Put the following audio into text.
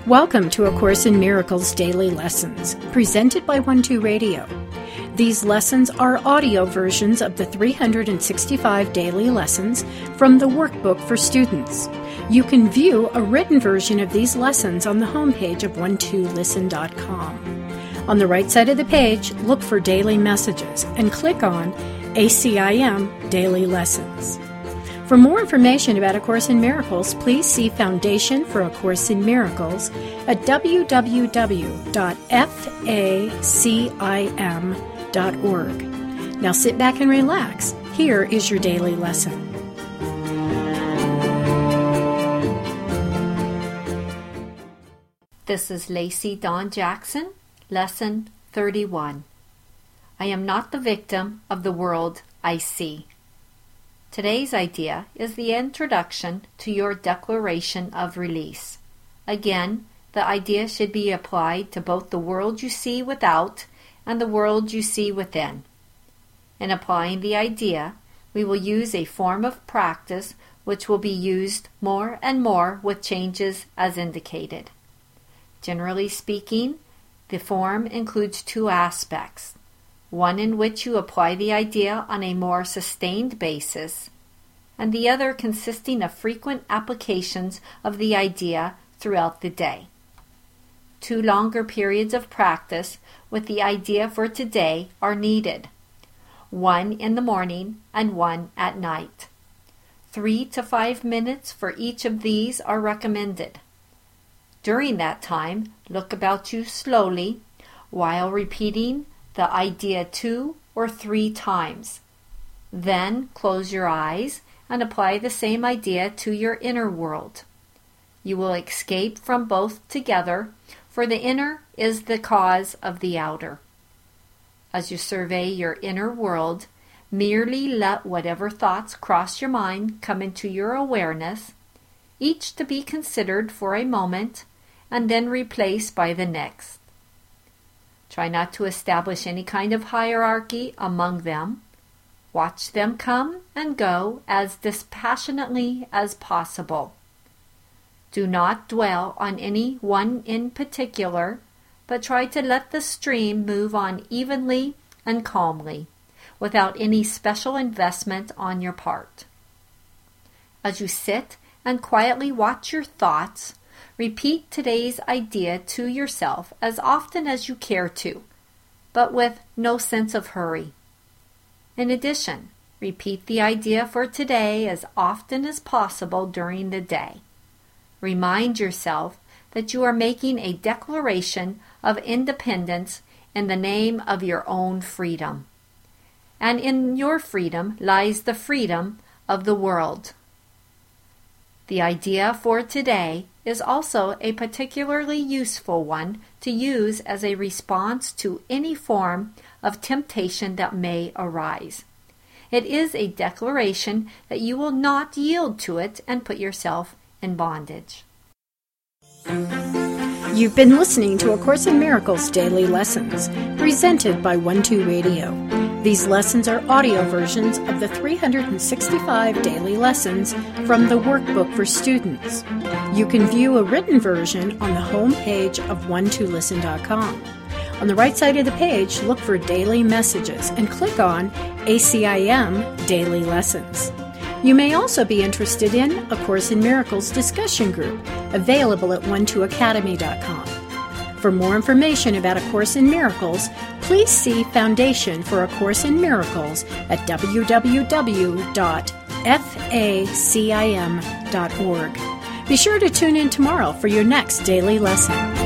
Welcome to A Course in Miracles Daily Lessons, presented by 12 Radio. These lessons are audio versions of the 365 daily lessons from the workbook for students. You can view a written version of these lessons on the homepage of 12listen.com. On the right side of the page, look for Daily Messages and click on ACIM Daily Lessons. For more information about A Course in Miracles, please see Foundation for A Course in Miracles at www.facim.org. Now sit back and relax. Here is your daily lesson. This is Lacey Dawn Jackson, Lesson 31. I am not the victim of the world I see. Today's idea is the introduction to your declaration of release. Again, the idea should be applied to both the world you see without and the world you see within. In applying the idea, we will use a form of practice which will be used more and more with changes as indicated. Generally speaking, the form includes two aspects. One in which you apply the idea on a more sustained basis, and the other consisting of frequent applications of the idea throughout the day. 2 longer periods of practice with the idea for today are needed, 1 in the morning and 1 at night. 3 to 5 minutes for each of these are recommended. During that time, look about you slowly while repeating the idea 2 or 3 times. Then close your eyes and apply the same idea to your inner world. You will escape from both together, for the inner is the cause of the outer. As you survey your inner world, merely let whatever thoughts cross your mind come into your awareness, each to be considered for a moment and then replaced by the next. Try not to establish any kind of hierarchy among them. Watch them come and go as dispassionately as possible. Do not dwell on any one in particular, but try to let the stream move on evenly and calmly, without any special investment on your part. As you sit and quietly watch your thoughts, repeat today's idea to yourself as often as you care to, but with no sense of hurry. In addition, repeat the idea for today as often as possible during the day. Remind yourself that you are making a declaration of independence in the name of your own freedom. And in your freedom lies the freedom of the world. The idea for today is also a particularly useful one to use as a response to any form of temptation that may arise. It is a declaration that you will not yield to it and put yourself in bondage. You've been listening to A Course in Miracles Daily Lessons, presented by 12 Radio. These lessons are audio versions of the 365 daily lessons from the workbook for students. You can view a written version on the home page of 12listen.com. On the right side of the page, look for Daily Messages and click on ACIM Daily Lessons. You may also be interested in A Course in Miracles discussion group, available at 12academy.com. For more information about A Course in Miracles, please see Foundation for A Course in Miracles at www.facim.org. Be sure to tune in tomorrow for your next daily lesson.